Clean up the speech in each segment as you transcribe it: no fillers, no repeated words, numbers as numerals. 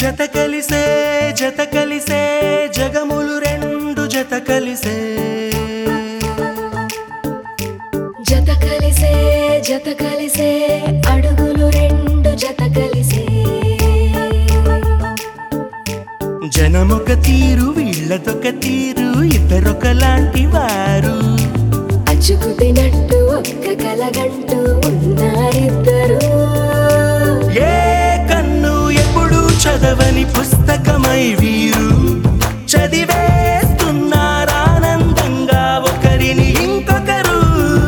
జత కలిసే జగములు రెండు జత కలిసే జత కలిసే అడుగులు రెండు జత కలిసే జనమొక తీరు వీళ్ళదొక తీరు ఇద్దరొకలాంటి వారు అచ్చుకు తినట్టు ఒక్క కలగంటూ ఉన్నారిద్దరు ఏ కన్ను ఎప్పుడు చదవని పుస్తకమై వీరు చదివేస్తున్నారానందంగా ఒకరిని ఇంకొకరు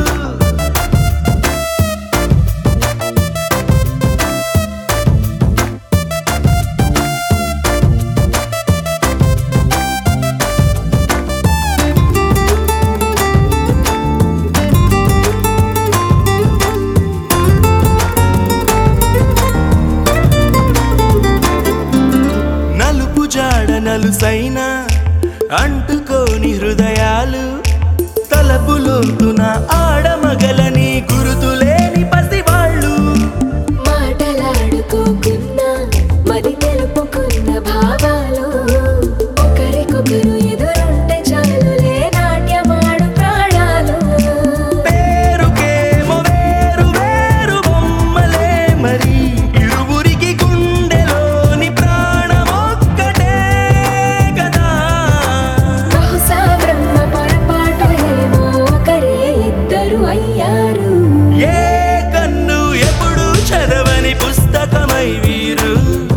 నలుసైన అంటుకోని హృదయాలు తలపులోతున ఆడమగలని గురుతులేని పసివాళ్ళు మాటలాడుకోకున్నా మరి తెలుపుకున్న భావాలు ఒకరికొకరు ఎదురుంటే చాలులే నాట్యమాడు ప్రాణాలు పేరుకేమో వేరు వేరు బొమ్మలే మరి ఇరువురికి గుండెలోని ప్రాణమొక్కటే కదా బహుశా బ్రహ్మ పొరపాటు ఏమో ఒకరే ఇద్దరు అయ్యారు ఏ కన్ను ఎప్పుడు చదవని పుస్తకమై వీరు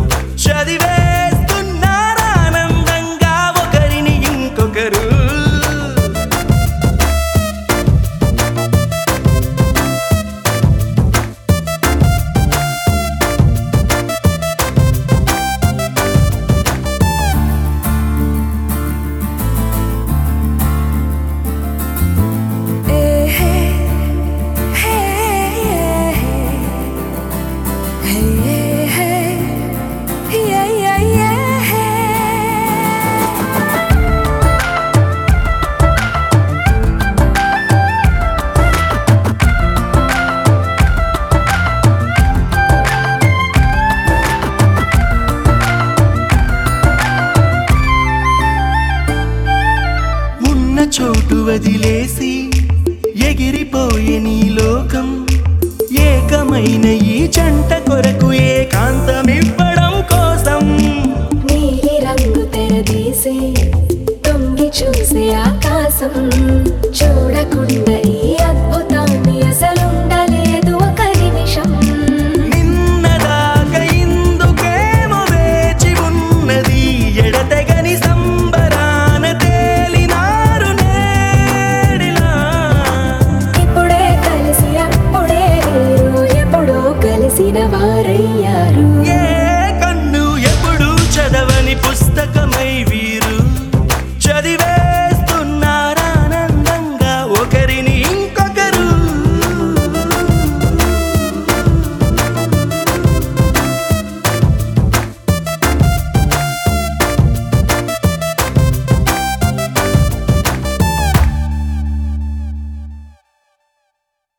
చదివేస్తున్నారానందంగా ఒకరిని ఇంకొకరు చోటు వదిలేసి ఎగిరిపోయే నీ లోకం ఏకమైన